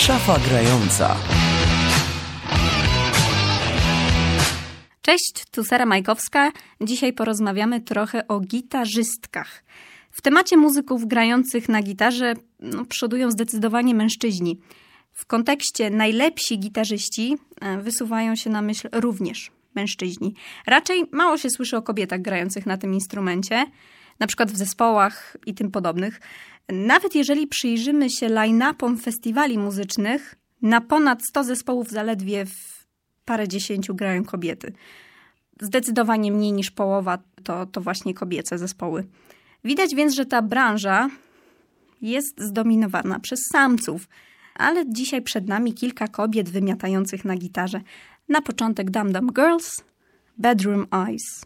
Szafa grająca. Cześć, tu Sara Majkowska. Dzisiaj porozmawiamy trochę o gitarzystkach. W temacie muzyków grających na gitarze przodują zdecydowanie mężczyźni. W kontekście najlepsi gitarzyści wysuwają się na myśl również mężczyźni. Raczej mało się słyszy o kobietach grających na tym instrumencie, na przykład w zespołach i tym podobnych. Nawet jeżeli przyjrzymy się line-upom festiwali muzycznych, na ponad 100 zespołów zaledwie w parędziesięciu grają kobiety. Zdecydowanie mniej niż połowa to właśnie kobiece zespoły. Widać więc, że ta branża jest zdominowana przez samców, ale dzisiaj przed nami kilka kobiet wymiatających na gitarze. Na początek Dum Dum Girls, Bedroom Eyes.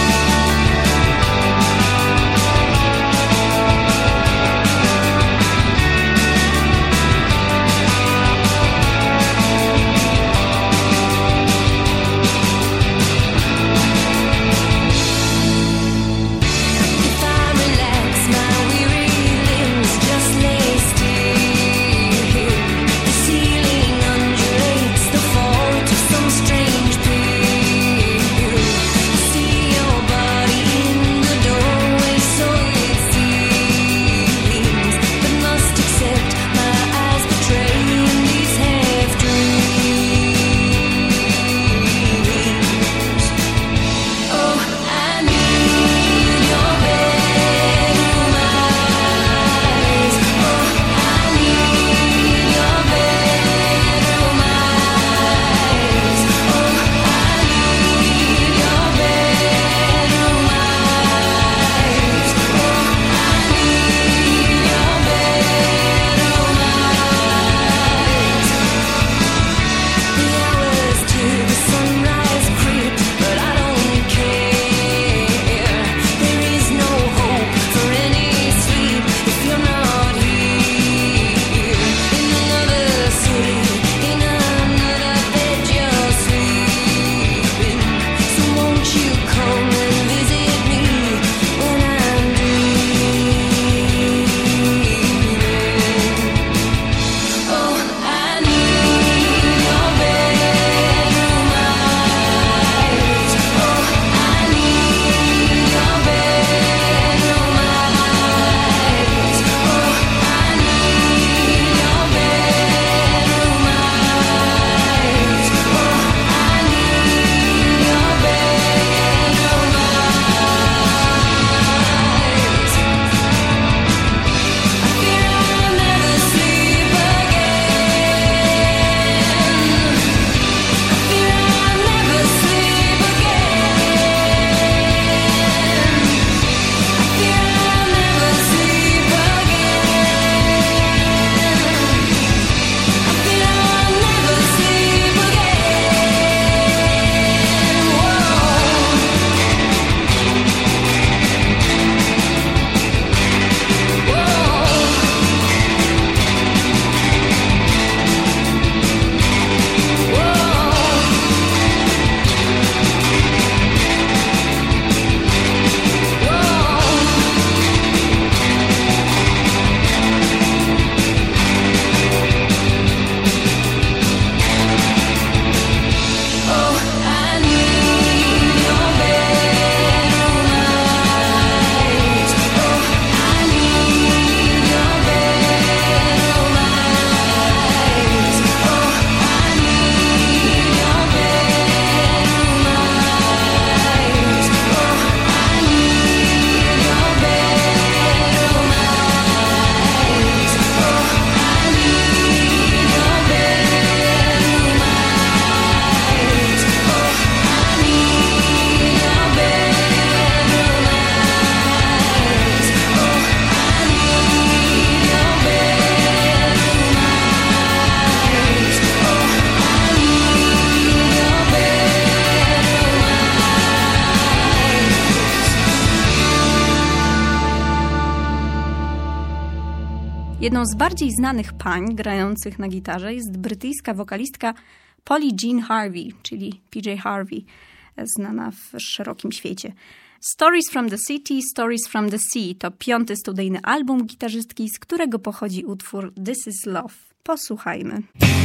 Jedną z bardziej znanych pań grających na gitarze jest brytyjska wokalistka Polly Jean Harvey, czyli PJ Harvey, znana w szerokim świecie. Stories from the City, Stories from the Sea to 5. studyjny album gitarzystki, z którego pochodzi utwór This is Love. Posłuchajmy.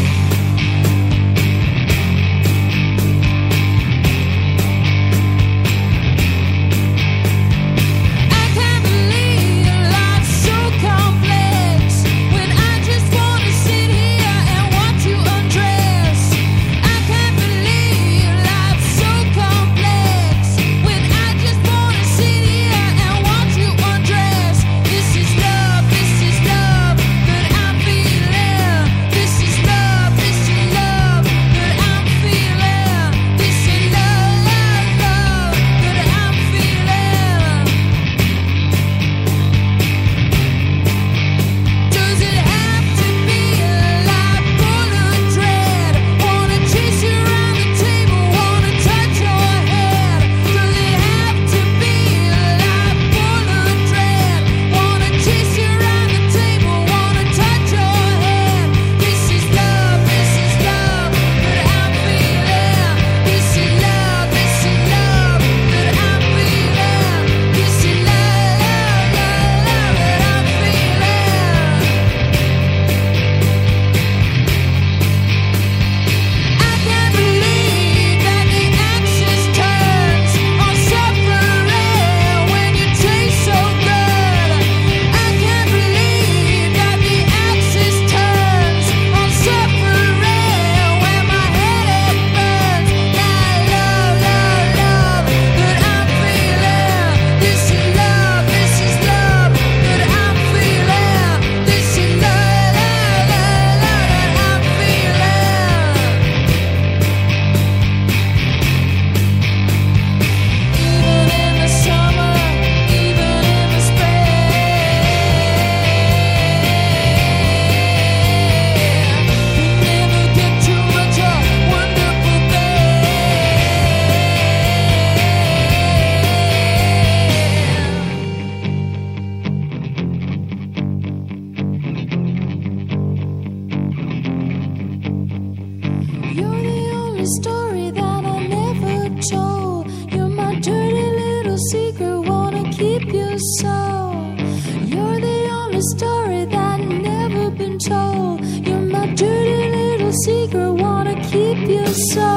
Story that I never told. You're my dirty little secret, wanna keep you so. You're the only story that never been told. You're my dirty little secret, wanna keep you so.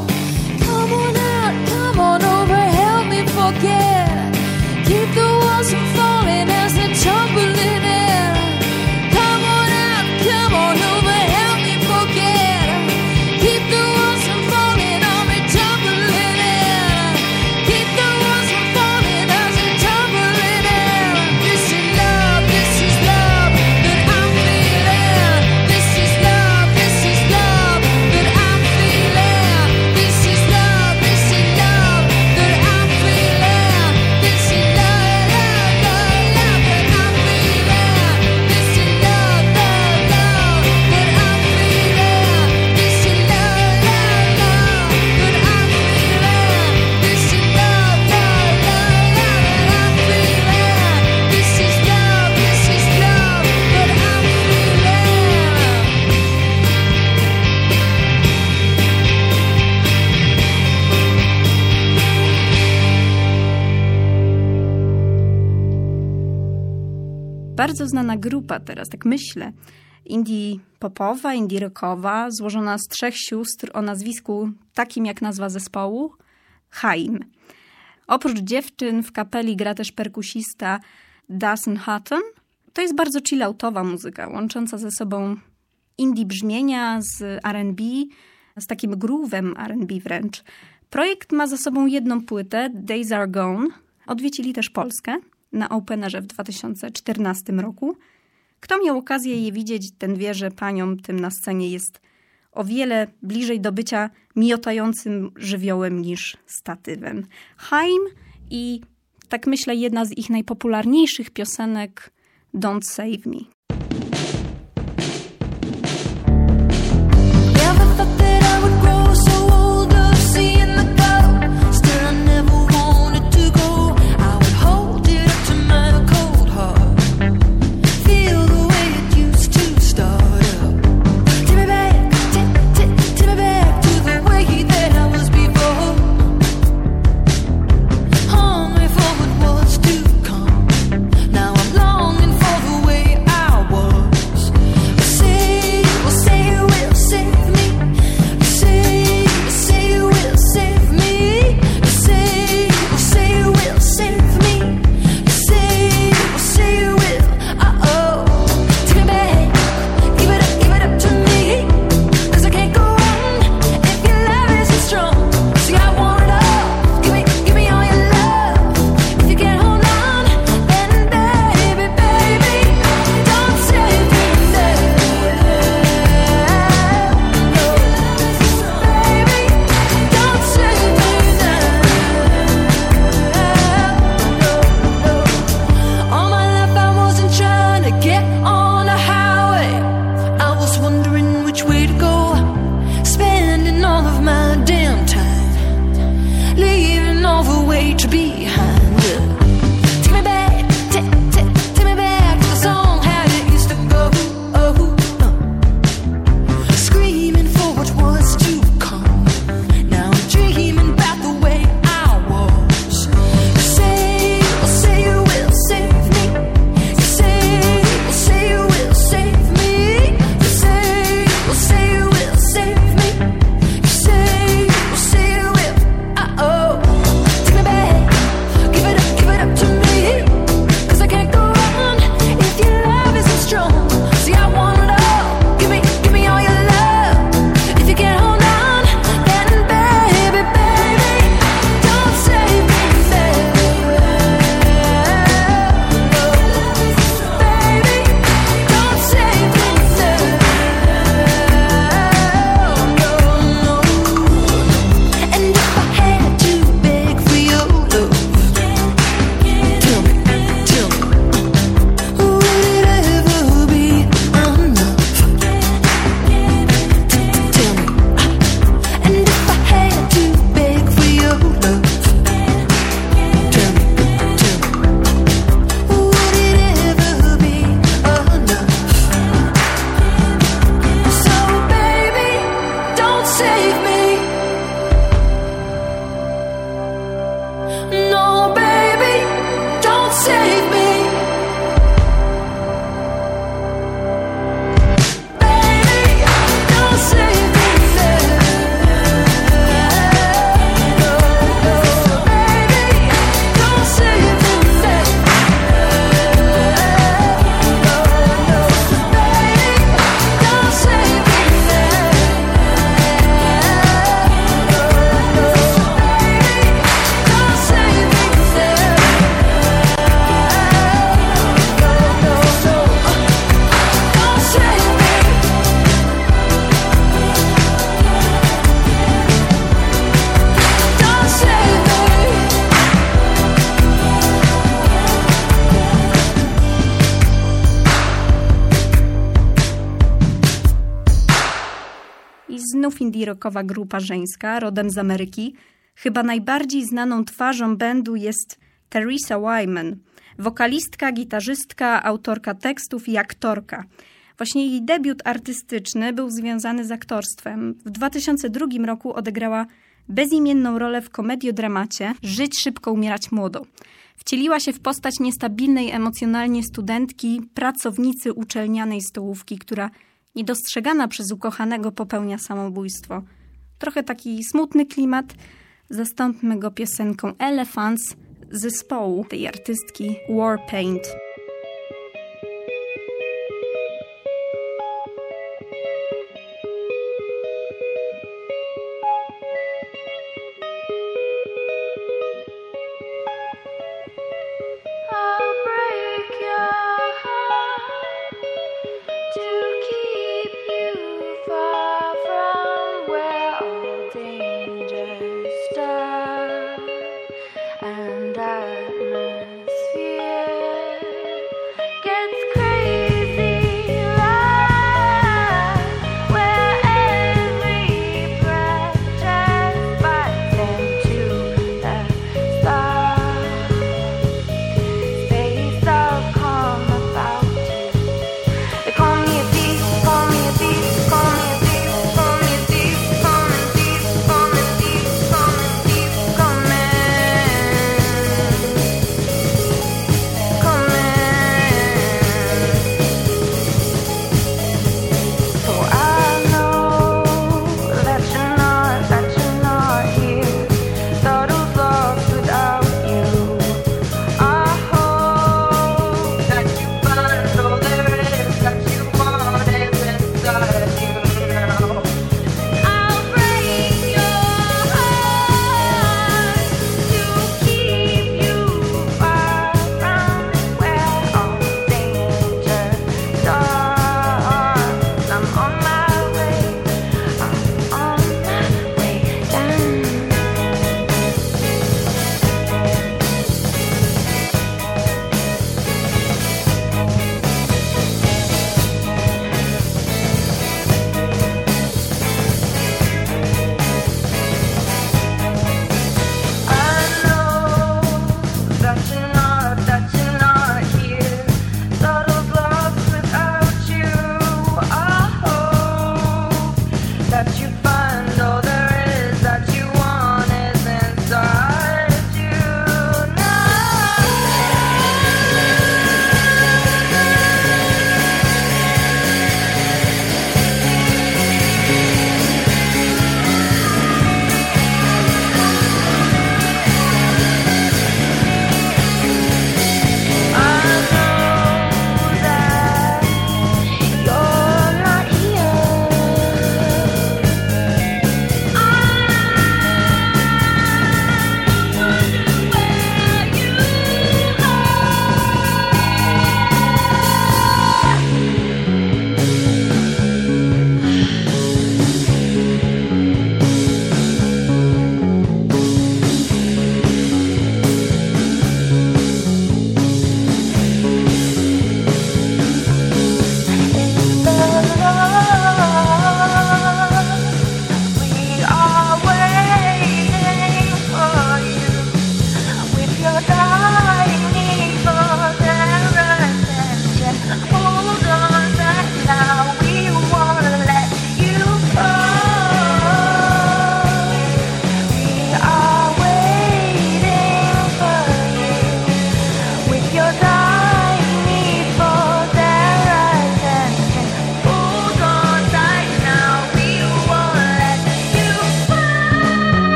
Come on out, come on over, help me forget. Keep the walls from falling as they're tumbling in. Come on out, come on over, help me forget. Keep the walls from falling on me, tumbling in. Keep the walls from falling as they're tumbling in. This is love that I'm feeling. This is love that I'm feeling. This is love that I'm feeling. This is love that I'm feeling. This is love that I'm feeling. This is love that I'm feeling. This is love that I'm feeling. This is love that I'm Bardzo znana grupa teraz, tak myślę. Indie popowa, indie rockowa, złożona z 3 sióstr o nazwisku takim jak nazwa zespołu, Haim. Oprócz dziewczyn w kapeli gra też perkusista Dustin Hutton. To jest bardzo chilloutowa muzyka, łącząca ze sobą indie brzmienia z R&B, z takim groove'em R&B wręcz. Projekt ma za sobą 1 płytę, Days Are Gone. Odwiedzili też Polskę na Openerze w 2014 roku. Kto miał okazję je widzieć, ten wie, że paniom tym na scenie jest o wiele bliżej do bycia miotającym żywiołem niż statywem. Haim i, tak myślę, jedna z ich najpopularniejszych piosenek Don't Save Me. hungry znów indie rockowa grupa żeńska, rodem z Ameryki. Chyba najbardziej znaną twarzą bandu jest Teresa Wyman, wokalistka, gitarzystka, autorka tekstów i aktorka. Właśnie jej debiut artystyczny był związany z aktorstwem. W 2002 roku odegrała bezimienną rolę w komediodramacie Żyć szybko, umierać młodo. Wcieliła się w postać niestabilnej emocjonalnie studentki, pracownicy uczelnianej stołówki, która niedostrzegana przez ukochanego popełnia samobójstwo. Trochę taki smutny klimat. Zastąpmy go piosenką Elephants z zespołu tej artystki Warpaint. And atmosphere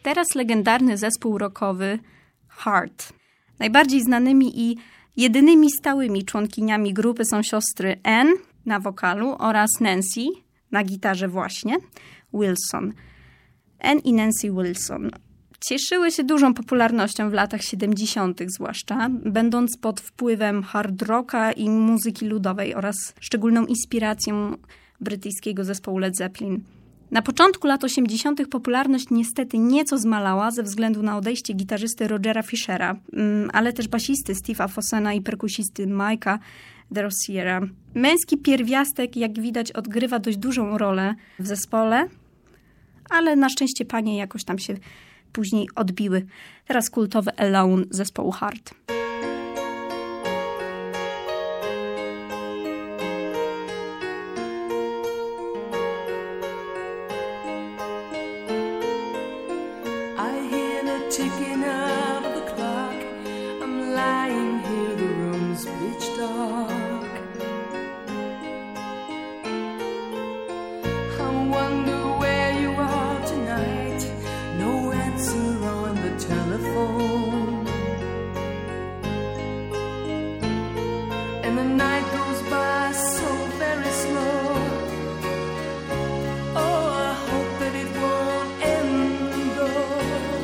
teraz legendarny zespół rockowy Heart. Najbardziej znanymi i jedynymi stałymi członkiniami grupy są siostry Anne na wokalu oraz Nancy na gitarze właśnie, Wilson. Anne i Nancy Wilson cieszyły się dużą popularnością w latach 70. zwłaszcza, będąc pod wpływem hard rocka i muzyki ludowej oraz szczególną inspiracją brytyjskiego zespołu Led Zeppelin. Na początku lat 80. popularność niestety nieco zmalała ze względu na odejście gitarzysty Rogera Fishera, ale też basisty Steve'a Fossena i perkusisty Mike'a DeRosiera. Męski pierwiastek, jak widać, odgrywa dość dużą rolę w zespole, ale na szczęście panie jakoś tam się później odbiły. Teraz kultowy Alone zespołu Heart. Ticking of the clock, I'm lying here, the room's pitch dark. I wonder where you are tonight, no answer on the telephone. And the night goes by so very slow. Oh, I hope that it won't end though.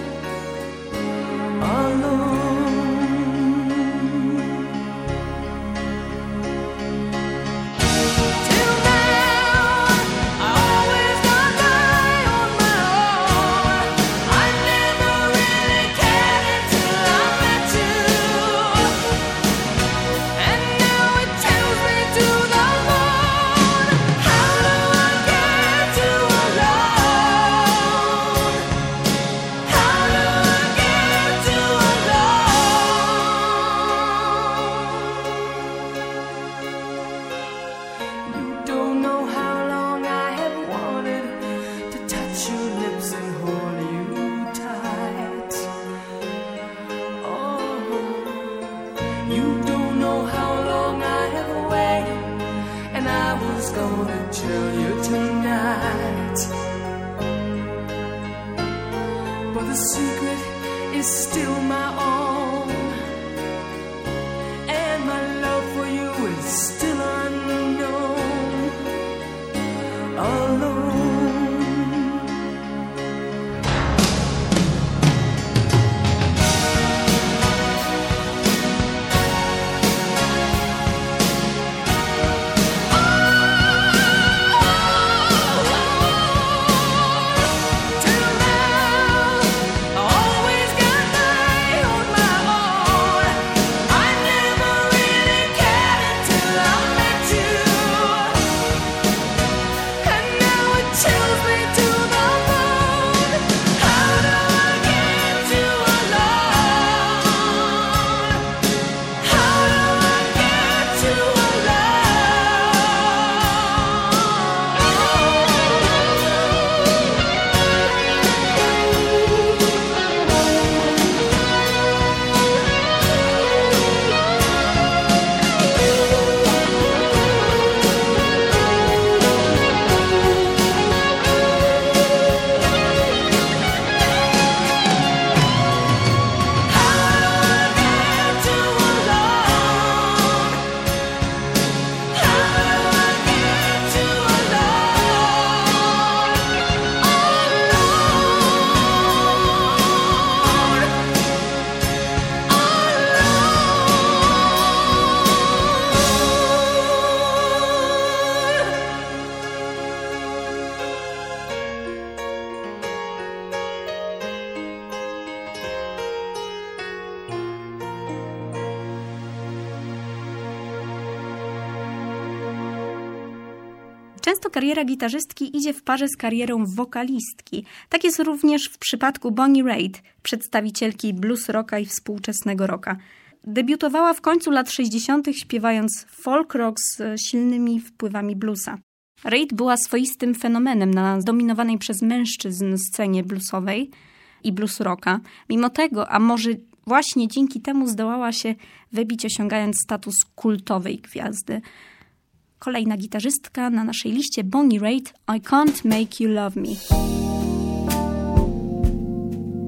But the secret is still my own, and my love for you is still unknown. Alone. Często kariera gitarzystki idzie w parze z karierą wokalistki. Tak jest również w przypadku Bonnie Raitt, przedstawicielki blues rocka i współczesnego rocka. Debiutowała w końcu lat 60. śpiewając folk rock z silnymi wpływami bluesa. Raitt była swoistym fenomenem na zdominowanej przez mężczyzn scenie bluesowej i blues rocka. Mimo tego, a może właśnie dzięki temu zdołała się wybić, osiągając status kultowej gwiazdy. Kolejna gitarzystka na naszej liście, Bonnie Raitt, I Can't Make You Love Me.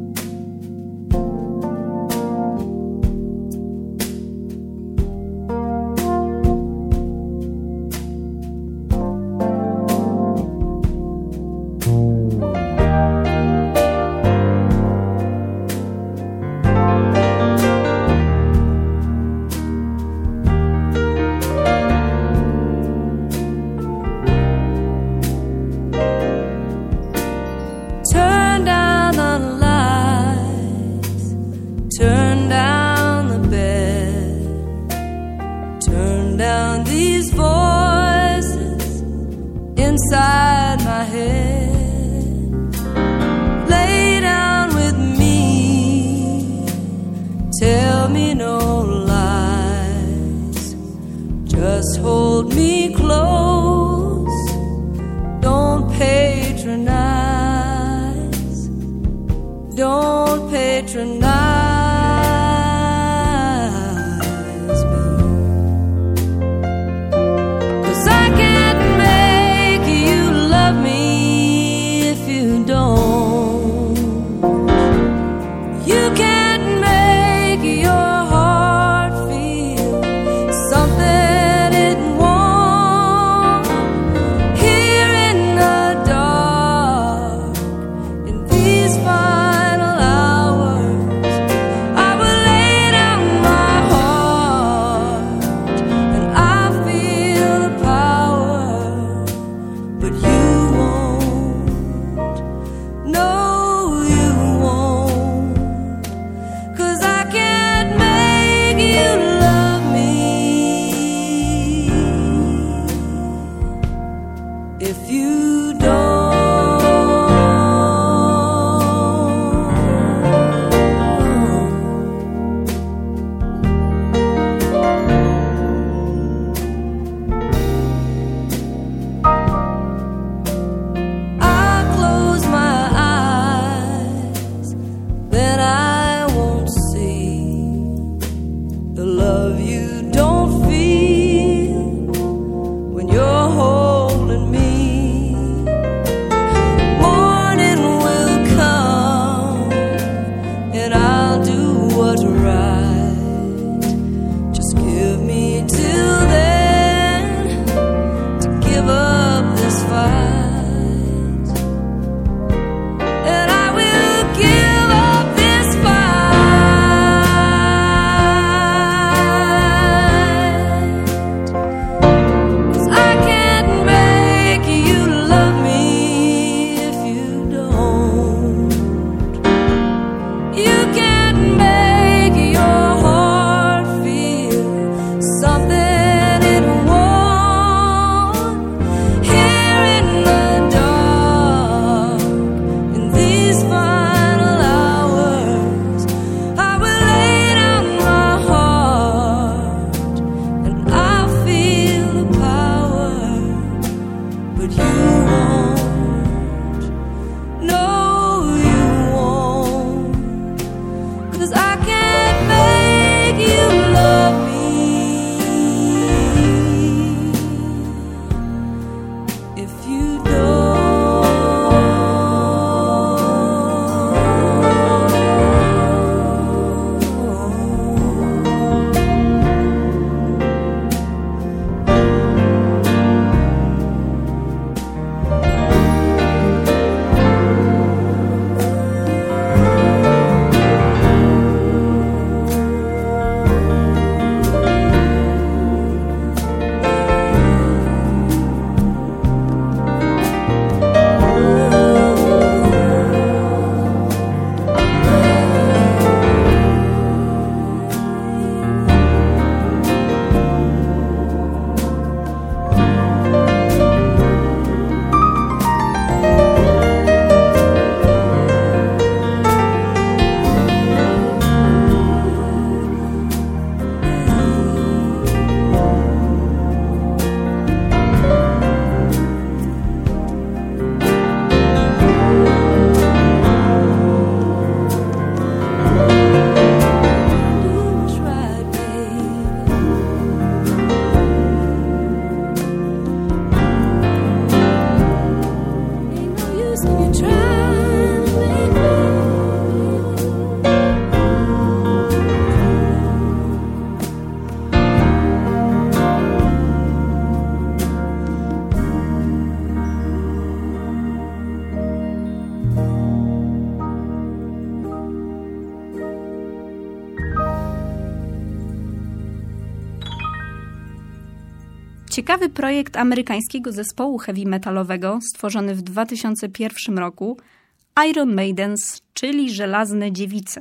Ciekawy projekt amerykańskiego zespołu heavy metalowego stworzony w 2001 roku Iron Maidens, czyli Żelazne Dziewice.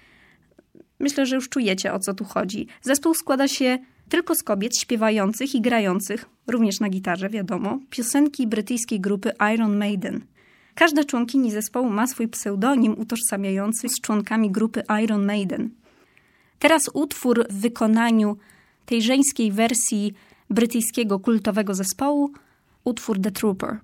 Myślę, że już czujecie, o co tu chodzi. Zespół składa się tylko z kobiet śpiewających i grających, również na gitarze, wiadomo, piosenki brytyjskiej grupy Iron Maiden. Każda członkini zespołu ma swój pseudonim utożsamiający z członkami grupy Iron Maiden. Teraz utwór w wykonaniu tej żeńskiej wersji brytyjskiego kultowego zespołu, utwór The Trooper.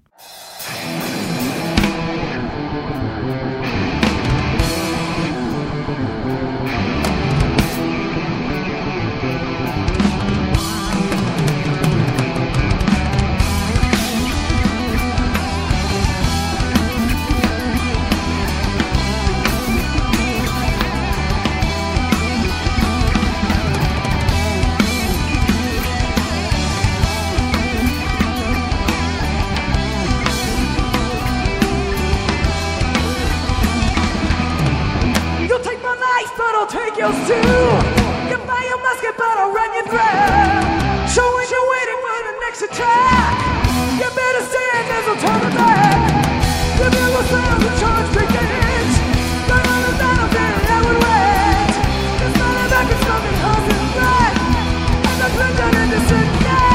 yours too. You buy your musket, but I'll run you through. So when you're waiting for the next attack, you better stand, there's no turning back. The bugle sounds, the charge begins. Going on the battlefield, I would wait. There's nothing back, it's nothing holding back. And the blood down in the city.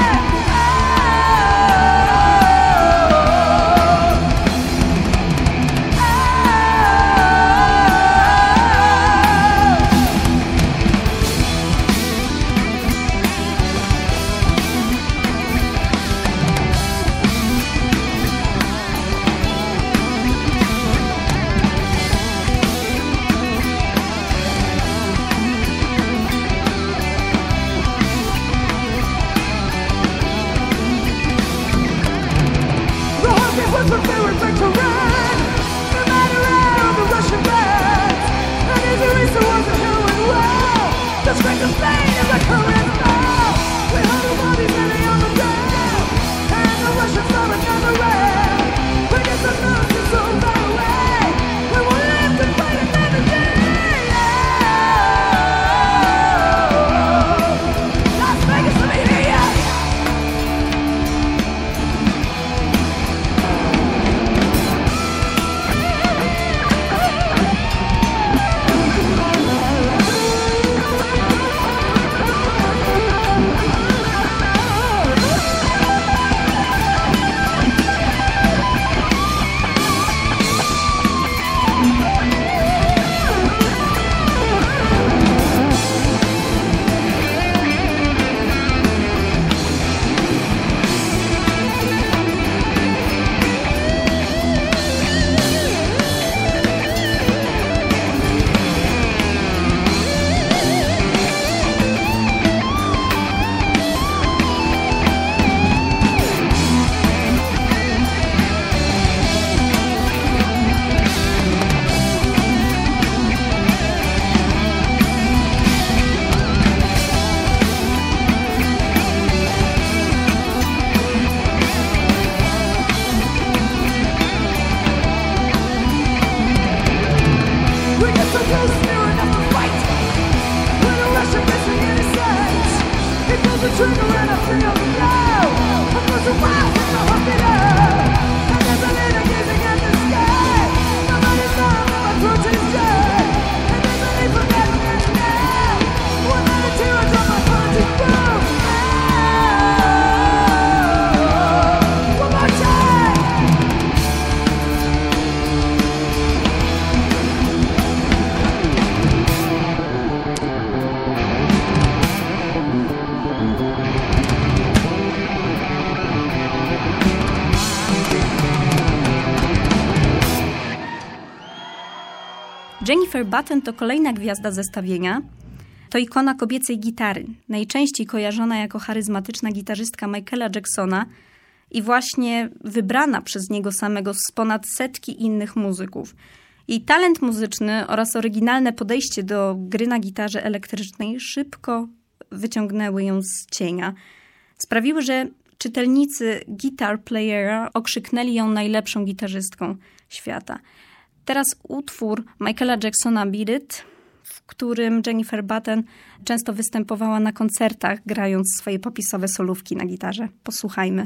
Jennifer Batten to kolejna gwiazda zestawienia. To ikona kobiecej gitary, najczęściej kojarzona jako charyzmatyczna gitarzystka Michaela Jacksona i właśnie wybrana przez niego samego z ponad setki innych muzyków. Jej talent muzyczny oraz oryginalne podejście do gry na gitarze elektrycznej szybko wyciągnęły ją z cienia. Sprawiły, że czytelnicy Guitar Playera okrzyknęli ją najlepszą gitarzystką świata. Teraz utwór Michaela Jacksona Beat It, w którym Jennifer Batten często występowała na koncertach, grając swoje popisowe solówki na gitarze. Posłuchajmy.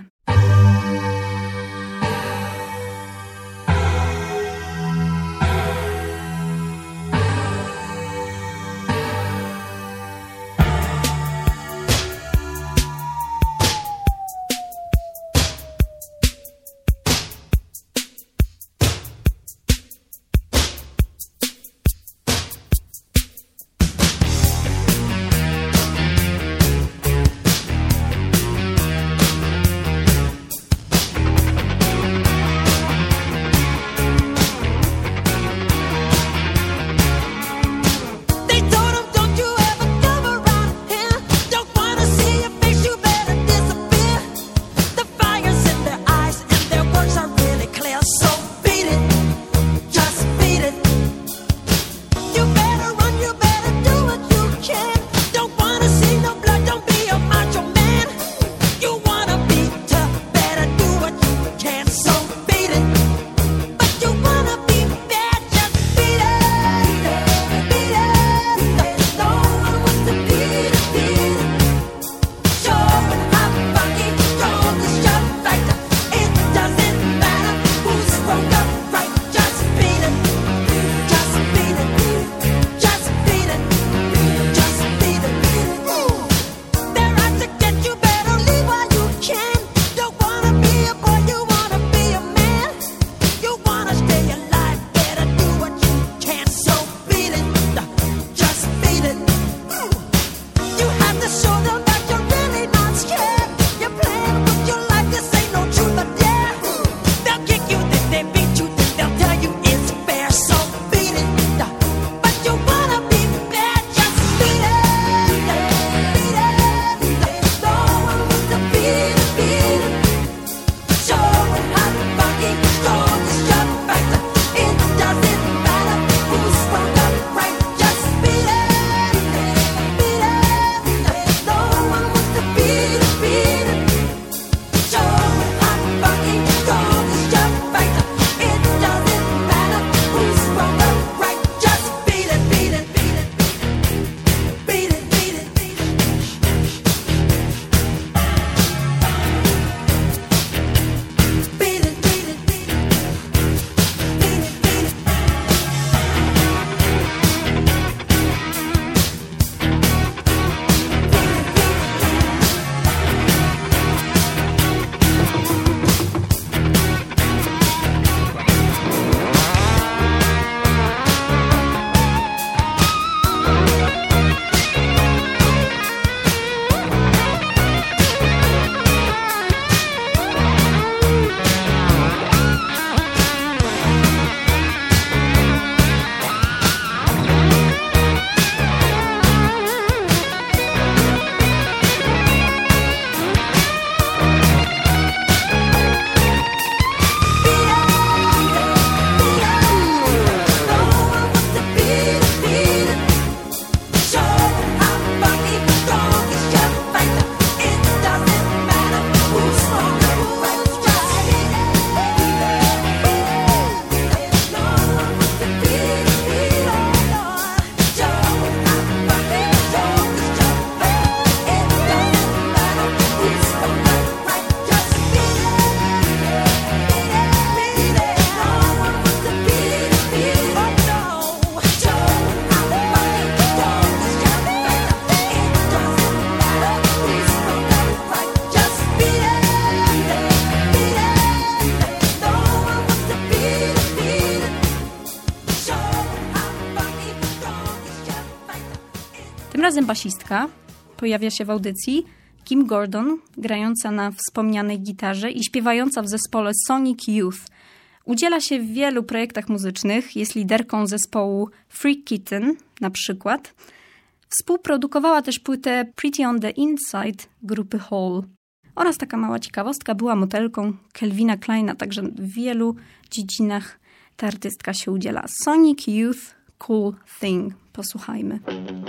razem basistka pojawia się w audycji, Kim Gordon, grająca na wspomnianej gitarze i śpiewająca w zespole Sonic Youth. Udziela się w wielu projektach muzycznych, jest liderką zespołu Freak Kitten na przykład. Współprodukowała też płytę Pretty on the Inside grupy Hole. Oraz taka mała ciekawostka, była modelką Calvina Kleina, także w wielu dziedzinach ta artystka się udziela. Sonic Youth, Cool Thing. Posłuchajmy.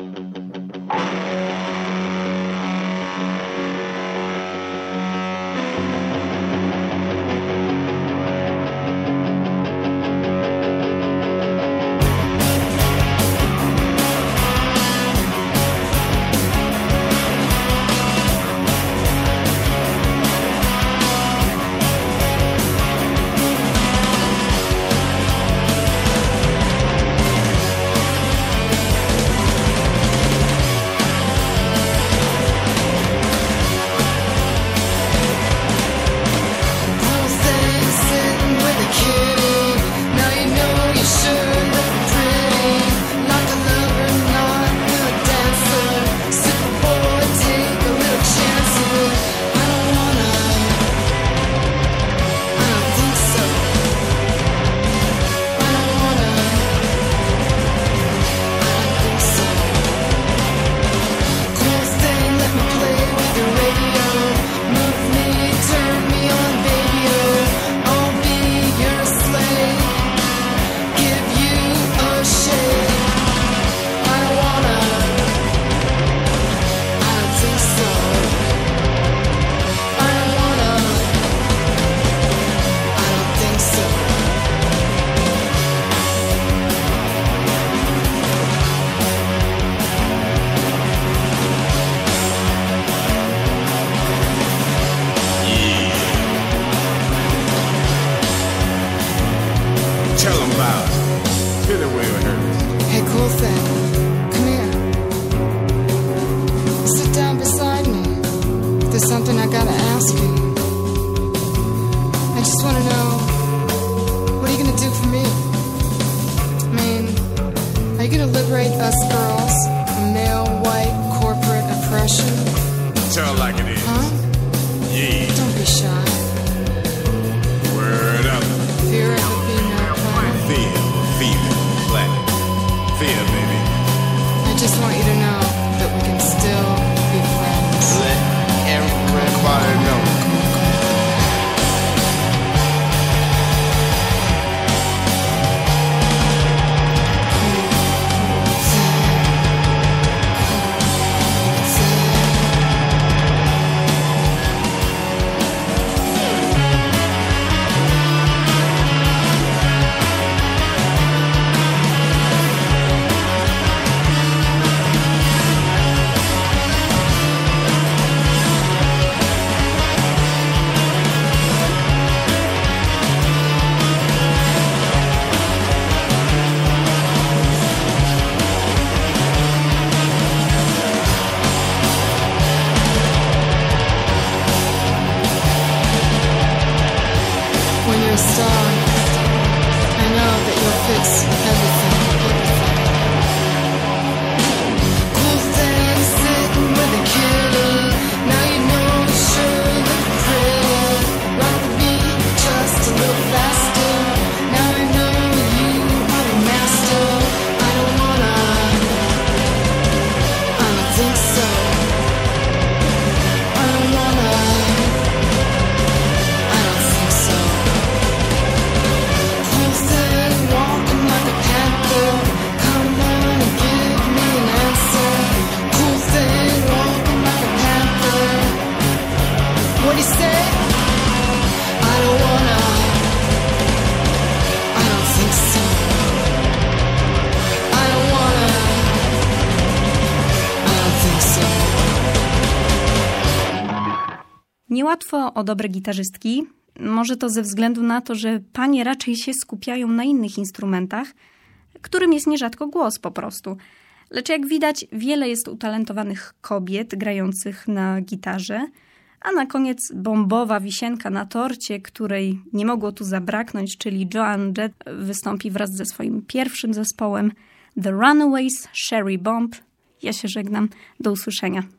Niełatwo o dobre gitarzystki. Może to ze względu na to, że panie raczej się skupiają na innych instrumentach, którym jest nierzadko głos po prostu. Lecz jak widać, wiele jest utalentowanych kobiet grających na gitarze, a na koniec bombowa wisienka na torcie, której nie mogło tu zabraknąć, czyli Joan Jett wystąpi wraz ze swoim pierwszym zespołem The Runaways Sherry Bomb Ja się żegnam. Do usłyszenia.